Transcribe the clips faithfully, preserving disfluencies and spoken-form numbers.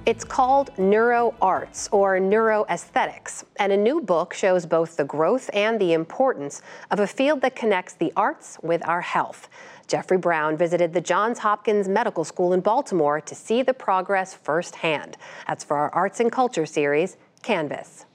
It's called NeuroArts, or neuroaesthetics, and a new book shows both the growth and the importance of a field that connects the arts with our health. Jeffrey Brown visited the Johns Hopkins Medical School in Baltimore to see the progress firsthand. That's for our Arts and Culture series, Canvas.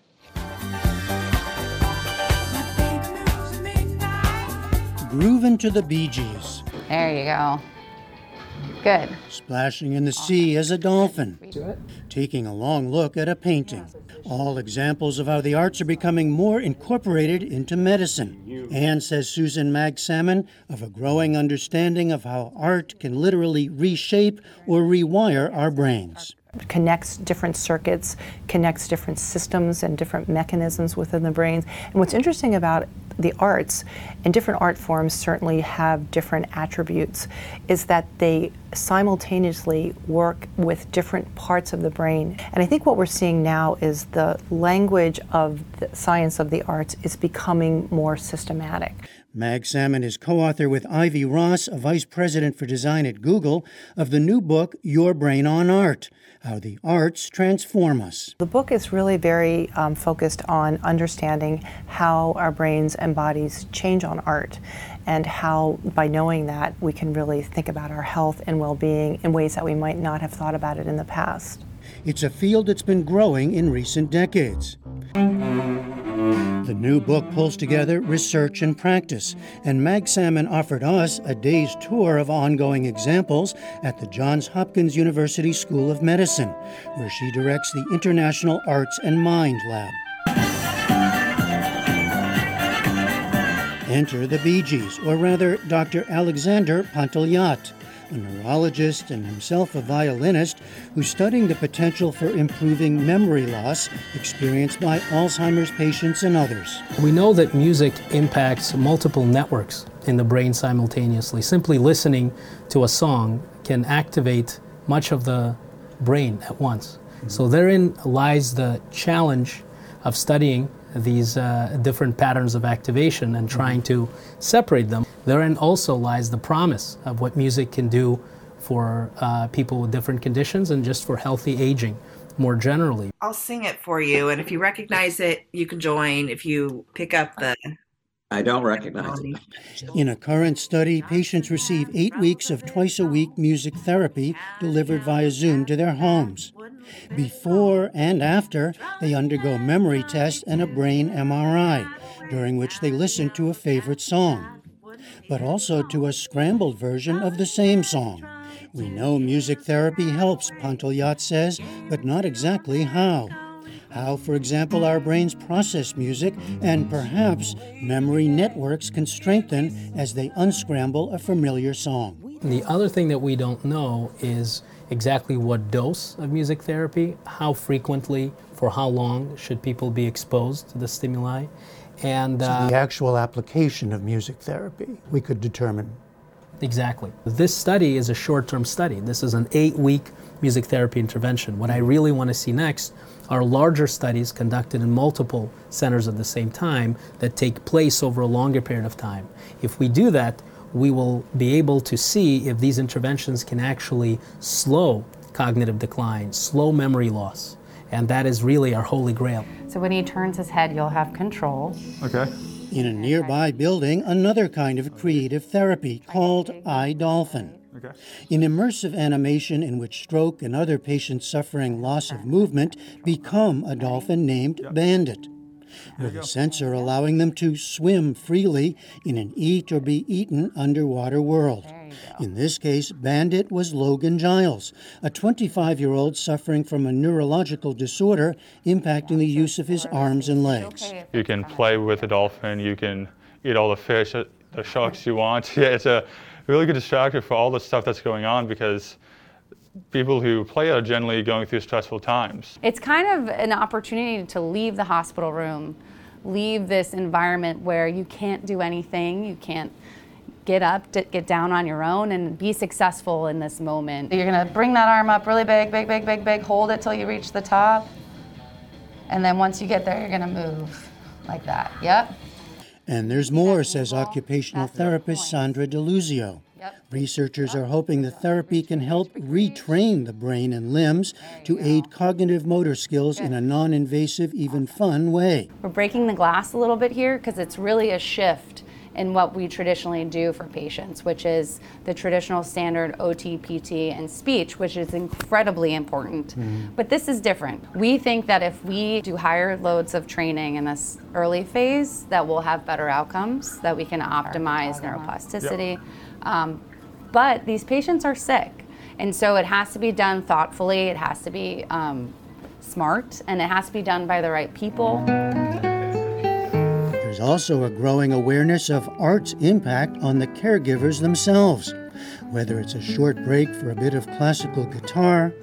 Groovin' to the Bee Gees. There you go. Good. Splashing in the sea as a dolphin. Taking a long look at a painting. All examples of how the arts are becoming more incorporated into medicine. And, says Susan Magsamen, of a growing understanding of how art can literally reshape or rewire our brains. Connects different circuits, connects different systems and different mechanisms within the brains. And what's interesting about the arts, and different art forms certainly have different attributes, is that they simultaneously work with different parts of the brain. And I think what we're seeing now is the language of the science of the arts is becoming more systematic. Magsamen is co-author with Ivy Ross, a vice president for design at Google, of the new book, Your Brain on Art, How the Arts Transform Us. The book is really very um, focused on understanding how our brains and bodies change on art, and how, by knowing that, we can really think about our health and well-being in ways that we might not have thought about it in the past. It's a field that's been growing in recent decades. The new book pulls together research and practice, and Magsamen offered us a day's tour of ongoing examples at the Johns Hopkins University School of Medicine, where she directs the International Arts and Mind Lab. Enter the Bee Gees, or rather Doctor Alexander Pantellat, a neurologist and himself a violinist who's studying the potential for improving memory loss experienced by Alzheimer's patients and others. We know that music impacts multiple networks in the brain simultaneously. Simply listening to a song can activate much of the brain at once. Mm-hmm. So therein lies the challenge of studying these uh, different patterns of activation and trying to separate them. Therein also lies the promise of what music can do for uh, people with different conditions and just for healthy aging more generally. I'll sing it for you, and if you recognize it, you can join. If you pick up the... I don't recognize it. In a current study, patients receive eight weeks of twice-a-week music therapy delivered via Zoom to their homes. Before and after, they undergo memory tests and a brain M R I, during which they listen to a favorite song, but also to a scrambled version of the same song. We know music therapy helps, Pantellat says, but not exactly how. How, for example, our brains process music, and perhaps memory networks can strengthen as they unscramble a familiar song. The other thing that we don't know is exactly what dose of music therapy, how frequently, for how long should people be exposed to the stimuli. And uh, so the actual application of music therapy, we could determine. Exactly. This study is a short-term study. This is an eight-week music therapy intervention. What I really want to see next are larger studies conducted in multiple centers at the same time that take place over a longer period of time. If we do that, we will be able to see if these interventions can actually slow cognitive decline, slow memory loss. And that is really our holy grail. So when he turns his head, you'll have control. Okay. In a nearby building, another kind of creative therapy called iDolphin. Okay. An immersive animation in which stroke and other patients suffering loss of movement become a dolphin named Bandit, with a sensor allowing them to swim freely in an eat or be eaten underwater world. In this case, Bandit was Logan Giles, a twenty-five-year-old suffering from a neurological disorder impacting the use of his arms and legs. You can play with a dolphin, you can eat all the fish, the sharks you want. Yeah, it's a really good distractor for all the stuff that's going on, because people who play are generally going through stressful times. It's kind of an opportunity to leave the hospital room, leave this environment where you can't do anything, you can't get up, get down on your own, and be successful in this moment. You're gonna bring that arm up really big, big, big, big, big, hold it till you reach the top, and then once you get there, you're gonna move like that, yep. And there's more, says occupational therapist Sandra DeLuzio. Yep. Researchers are hoping the therapy can help retrain the brain and limbs to aid cognitive motor skills in a non-invasive, even fun way. We're breaking the glass a little bit here because it's really a shift in what we traditionally do for patients, which is the traditional standard O T, P T, and speech, which is incredibly important. Mm-hmm. But this is different. We think that if we do higher loads of training in this early phase, that we'll have better outcomes, that we can optimize neuroplasticity. Yep. Um, but these patients are sick, and so it has to be done thoughtfully, it has to be um, smart, and it has to be done by the right people. There's also a growing awareness of art's impact on the caregivers themselves, whether it's a short break for a bit of classical guitar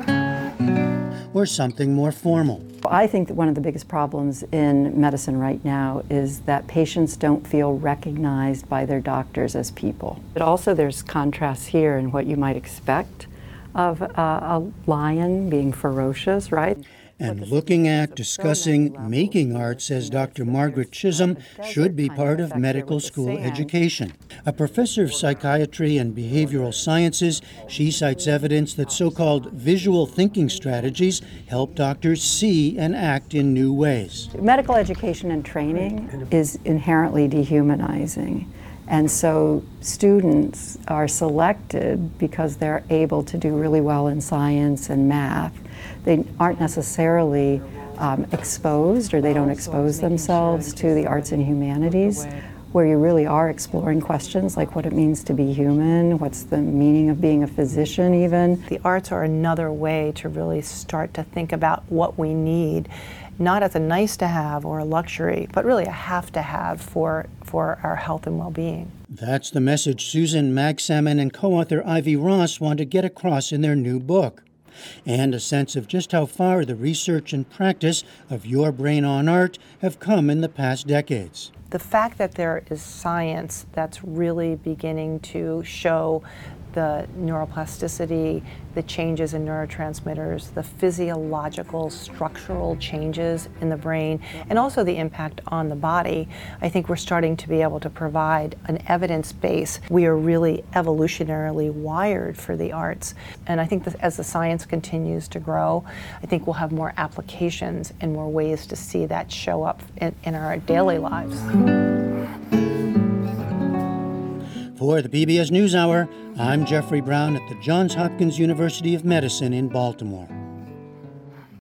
or something more formal. I think that one of the biggest problems in medicine right now is that patients don't feel recognized by their doctors as people. But also there's contrasts here in what you might expect of uh, a lion being ferocious, right? And looking at, discussing, making art, says Doctor Margaret Chisholm, should be part of medical school education. A professor of psychiatry and behavioral sciences, she cites evidence that so-called visual thinking strategies help doctors see and act in new ways. Medical education and training is inherently dehumanizing. And so students are selected because they're able to do really well in science and math. They aren't necessarily um, exposed, or they don't expose themselves to the arts and humanities, where you really are exploring questions like what it means to be human, what's the meaning of being a physician even. The arts are another way to really start to think about what we need, not as a nice to have or a luxury, but really a have to have for, for our health and well-being. That's the message Susan Magsamen and co-author Ivy Ross want to get across in their new book. And a sense of just how far the research and practice of Your Brain on Art have come in the past decades. The fact that there is science that's really beginning to show the neuroplasticity, the changes in neurotransmitters, the physiological, structural changes in the brain, and also the impact on the body, I think we're starting to be able to provide an evidence base. We are really evolutionarily wired for the arts. And I think that as the science continues to grow, I think we'll have more applications and more ways to see that show up in, in our daily lives. For the P B S NewsHour, I'm Jeffrey Brown at the Johns Hopkins University of Medicine in Baltimore.